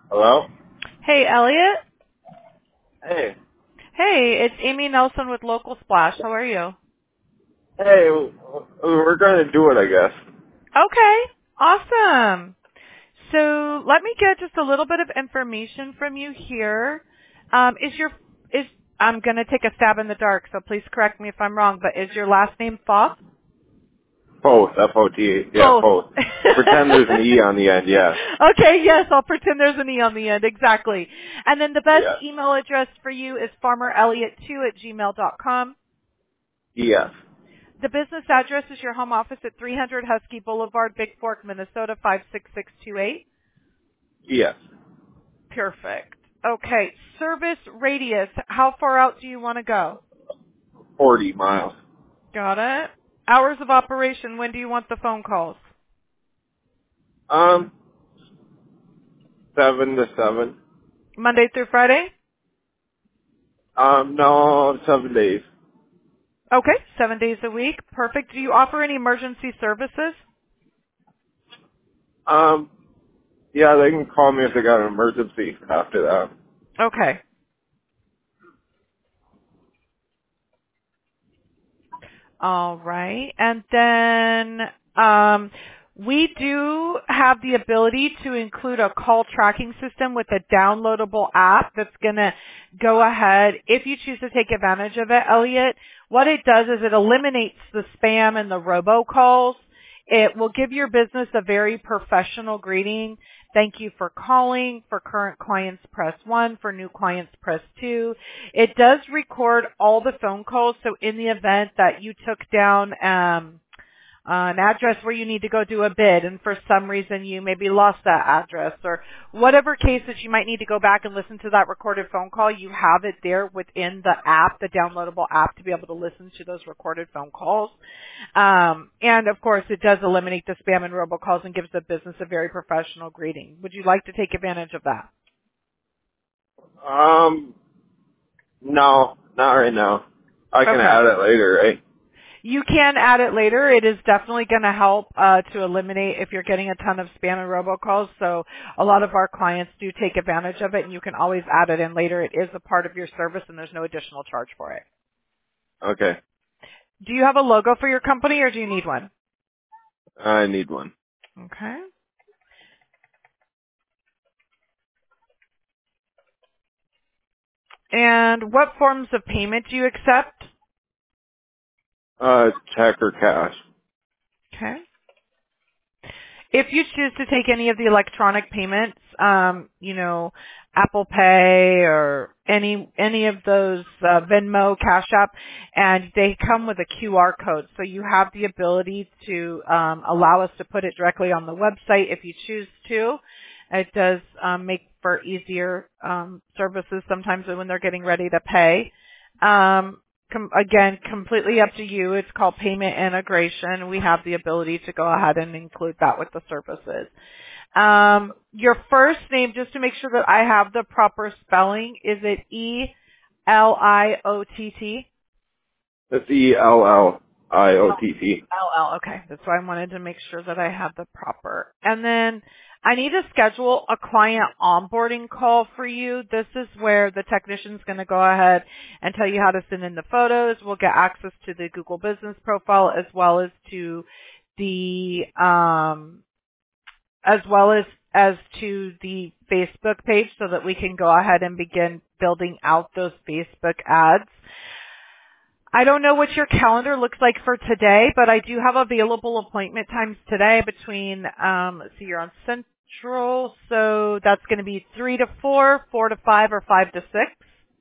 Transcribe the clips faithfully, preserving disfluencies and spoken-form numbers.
Hello? Hey, Elliot. Hey. Hey, it's Amy Nelson with Local Splash. How are you? Hey, w- we're going to do it, I guess. Okay, awesome. So let me get just a little bit of information from you here. Um, is your is I'm going to take a stab in the dark, so please correct me if I'm wrong. But is your last name Foth? Both, F O T. Yeah, Both. both. Pretend there's an E on the end, yeah. Okay, yes, I'll pretend there's an E on the end, exactly. And then the best Yes. email address for you is farmer elliot two at gmail dot com. Yes. The business address is your home office at three hundred Husky Boulevard, Big Fork, Minnesota five six six two eight. Yes. Perfect. Okay, service radius, how far out do you want to go? forty miles. Got it. Hours of operation, when do you want the phone calls? Um, seven to seven. Monday through Friday? Um, no, seven days. Okay, seven days a week. Perfect. Do you offer any emergency services? Um, yeah, they can call me if they got an emergency after that. Okay. All right. And then um, we do have the ability to include a call tracking system with a downloadable app that's going to go ahead. If you choose to take advantage of it, Elliot, what it does is it eliminates the spam and the robocalls. It will give your business a very professional greeting. Thank you for calling. For current clients, press one. For new clients, press two. It does record all the phone calls, so in the event that you took down um, an address where you need to go do a bid and for some reason you maybe lost that address or whatever case that you might need to go back and listen to that recorded phone call, you have it there within the app, the downloadable app, to be able to listen to those recorded phone calls. Um, and of course, it does eliminate the spam and robocalls and gives the business a very professional greeting. Would you like to take advantage of that? Um, no, not right now. I can Okay. add it later, right? You can add it later. It is definitely going to help uh, to eliminate if you're getting a ton of spam and robocalls. So a lot of our clients do take advantage of it, and you can always add it in later. It is a part of your service, and there's no additional charge for it. Okay. Do you have a logo for your company, or do you need one? I need one. Okay. And what forms of payment do you accept? Uh, check or cash. Okay. If you choose to take any of the electronic payments, um, you know, Apple Pay or any any of those uh, Venmo, Cash App, and they come with a Q R code, so you have the ability to um, allow us to put it directly on the website if you choose to. It does um, make for easier um, services sometimes when they're getting ready to pay. Um, Com- again, completely up to you. It's called payment integration. We have the ability to go ahead and include that with the services. Um, your first name, just to make sure that I have the proper spelling, is it E L I O T T? It's E L L I O T T. L L, okay. That's why I wanted to make sure that I had the proper. And then I need to schedule a client onboarding call for you. This is where the technician's going to go ahead and tell you how to send in the photos. We'll get access to the Google Business profile as well as to the, um, as well as, as to the Facebook page so that we can go ahead and begin building out those Facebook ads. I don't know what your calendar looks like for today, but I do have available appointment times today between, um, let's see, you're on Central, so that's going to be three to four, four to five, or five to six.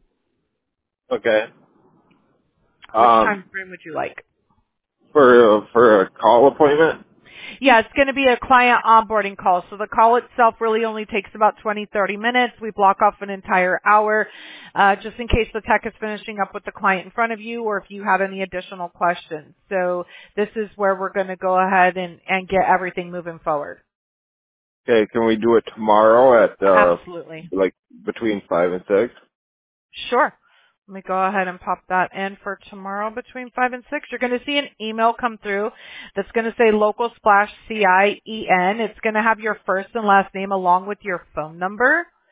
Okay. Which Um, time frame would you like? for, for a call appointment? Yeah, it's going to be a client onboarding call. So the call itself really only takes about twenty, thirty minutes. We block off an entire hour, uh, just in case the tech is finishing up with the client in front of you or if you have any additional questions. So this is where we're going to go ahead and, and get everything moving forward. Okay, can we do it tomorrow at, uh, Absolutely. like, between five and six? Sure. Let me go ahead and pop that in for tomorrow between five and six. You're going to see an email come through that's going to say Local Splash C I E N. It's going to have your first and last name along with your phone number.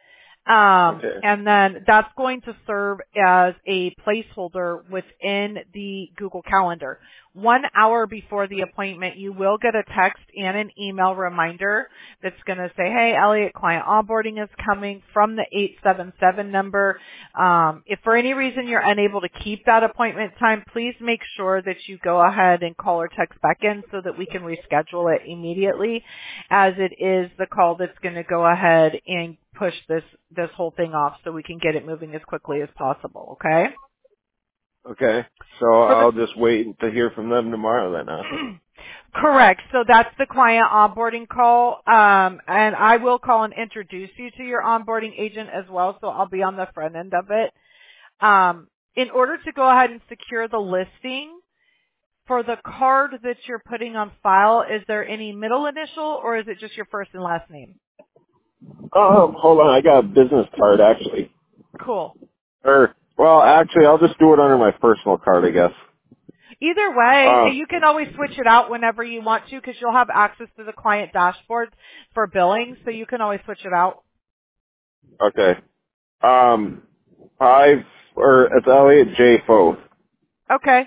Um, Okay. and then that's going to serve as a placeholder within the Google Calendar. One hour before the appointment, you will get a text and an email reminder that's going to say, hey, Elliot, client onboarding is coming from the eight seven seven number. Um, if for any reason you're unable to keep that appointment time, please make sure that you go ahead and call or text back in so that we can reschedule it immediately, as it is the call that's going to go ahead and push this this whole thing off so we can get it moving as quickly as possible, okay? Okay. So For I'll the just wait to hear from them tomorrow then, huh? Correct. So that's the client onboarding call. Um, and I will call and introduce you to your onboarding agent as well, so I'll be on the front end of it. Um, in order to go ahead and secure the listing, for the card that you're putting on file, is there any middle initial or is it just your first and last name? Um, hold on. I got a business card, actually. Cool. Or, well, actually, I'll just do it under my personal card, I guess. Either way, Um, you can always switch it out whenever you want to because you'll have access to the client dashboard for billing, so you can always switch it out. okay. Um, five, or it's Elliot J. Foth. Okay.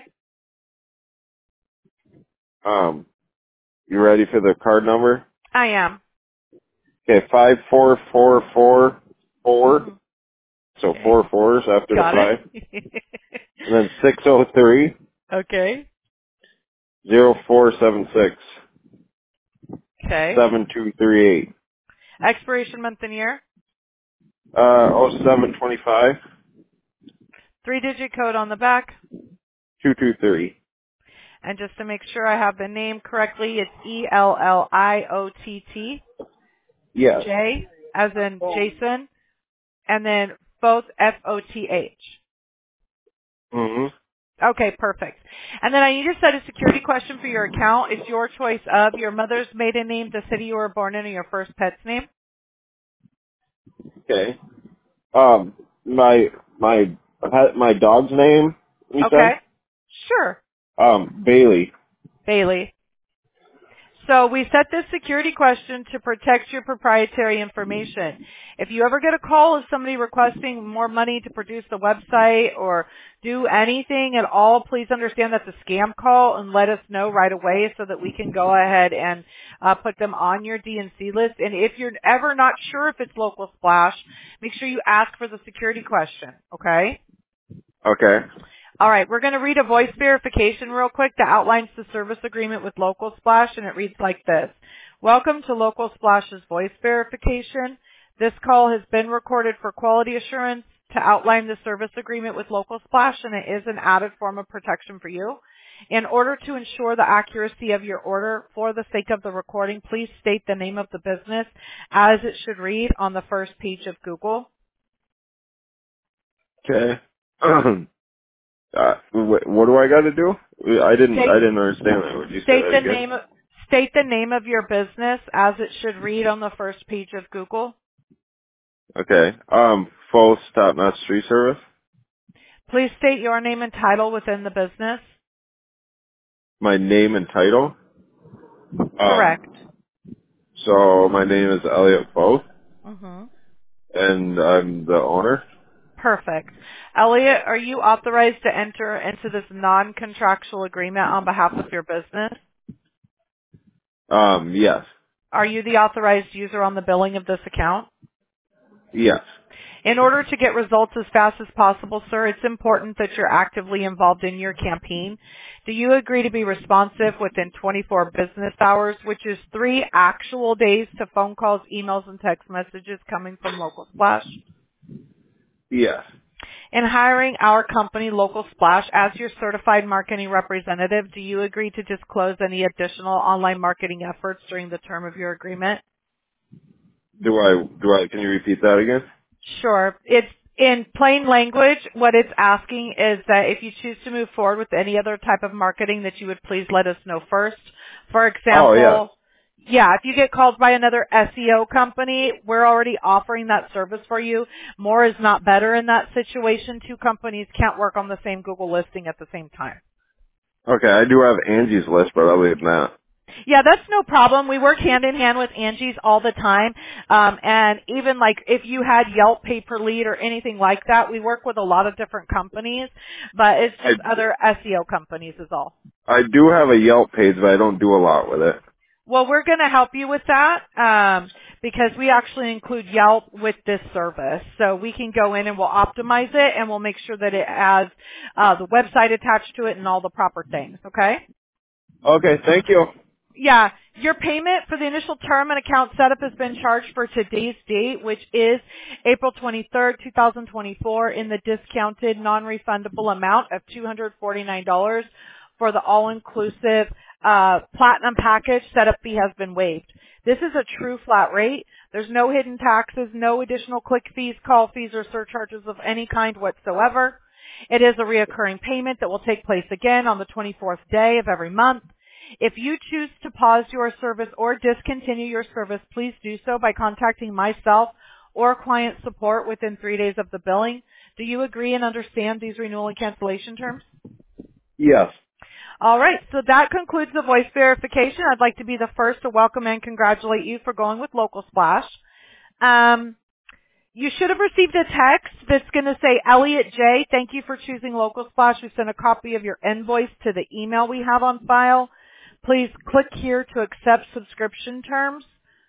Um, you ready for the card number? I am. Okay, five four four four four. hmm So Okay. four fours after the Got it. five. And then six oh three Okay. zero four seven six Okay. seven two three eight. Expiration month and year. Uh, oh seven twenty five Three digit code on the back. two two three. And just to make sure I have the name correctly, it's E L L I O T T Yes. J as in Jason, and then both F O T H. Mm-hmm. Okay, perfect. And then I need to set a security question for your account. It's your choice of your mother's maiden name, the city you were born in, or your first pet's name. Okay. Um, my, my, my dog's name, you Okay. said? Sure. Um, Bailey. Bailey. So we set this security question to protect your proprietary information. If you ever get a call of somebody requesting more money to produce the website or do anything at all, please understand that's a scam call and let us know right away so that we can go ahead and uh, put them on your D and C list. And if you're ever not sure if it's Local Splash, make sure you ask for the security question, okay? Okay. All right, we're going to read a voice verification real quick that outlines the service agreement with Local Splash, and it reads like this. Welcome to Local Splash's voice verification. This call has been recorded for quality assurance to outline the service agreement with Local Splash, and it is an added form of protection for you. In order to ensure the accuracy of your order, for the sake of the recording, please state the name of the business as it should read on the first page of Google. Okay. uh, wh- what do I got to do? I didn't, I State didn't understand that. Would you say State that the again? name of, state the name of your business as it should read on the first page of Google. Okay. Um, full stop not street service. Please state your name and title within the business. My name and title. Um, Correct. so my name is Elliot Foth, hmm and I'm the owner. Perfect. Elliot, are you authorized to enter into this non-contractual agreement on behalf of your business? Um, yes. Are you the authorized user on the billing of this account? Yes. In order to get results as fast as possible, sir, it's important that you're actively involved in your campaign. Do you agree to be responsive within twenty-four business hours, which is three actual days, to phone calls, emails, and text messages coming from Local Splash? Yes. In hiring our company, Local Splash, as your certified marketing representative, do you agree to disclose any additional online marketing efforts during the term of your agreement? Do I, do I, can you repeat that again? Sure. It's in plain language. What it's asking is that if you choose to move forward with any other type of marketing, that you would please let us know first. For Oh, yes. example, yeah, if you get called by another S E O company, we're already offering that service for you. More is not better in that situation. Two companies can't work on the same Google listing at the same time. Okay, I do have Angie's list, but other than that. Yeah, that's no problem. We work hand in hand with Angie's all the time. Um, and even like if you had Yelp pay per lead or anything like that, we work with a lot of different companies, but it's I just other S E O companies is all. I do have a Yelp page, but I don't do a lot with it. Well, we're going to help you with that um, because we actually include Yelp with this service. So we can go in and we'll optimize it and we'll make sure that it has uh, the website attached to it and all the proper things, okay? Okay, thank you. Yeah, your payment for the initial term and account setup has been charged for today's date, which is April twenty-third, twenty twenty-four, in the discounted non-refundable amount of two hundred forty-nine dollars for the all-inclusive uh, platinum package. Setup fee has been waived. This is a true flat rate. There's no hidden taxes, no additional click fees, call fees, or surcharges of any kind whatsoever. It is a reoccurring payment that will take place again on the twenty-fourth day of every month. If you choose to pause your service or discontinue your service, please do so by contacting myself or client support within three days of the billing. Do you agree and understand these renewal and cancellation terms? Yes. All right, so that concludes the voice verification. I'd like to be the first to welcome and congratulate you for going with Local Splash. Um, you should have received a text that's going to say, Elliot J., thank you for choosing Local Splash. We sent a copy of your invoice to the email we have on file. Please click here to accept subscription terms.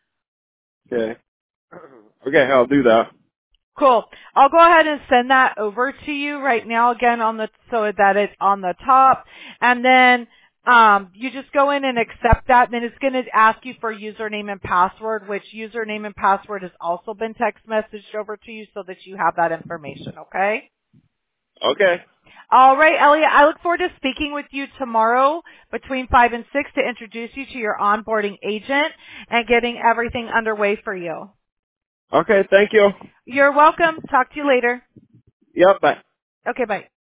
Okay. Okay, I'll do that. Cool. I'll go ahead and send that over to you right now again on the, so that it's on the top. And then, um, you just go in and accept that. Then it's going to ask you for username and password, which username and password has also been text messaged over to you so that you have that information. Okay? Okay. All right, Elliot, I look forward to speaking with you tomorrow between five and six to introduce you to your onboarding agent and getting everything underway for you. Okay, thank you. You're welcome. Talk to you later. Yep, bye. Okay, bye.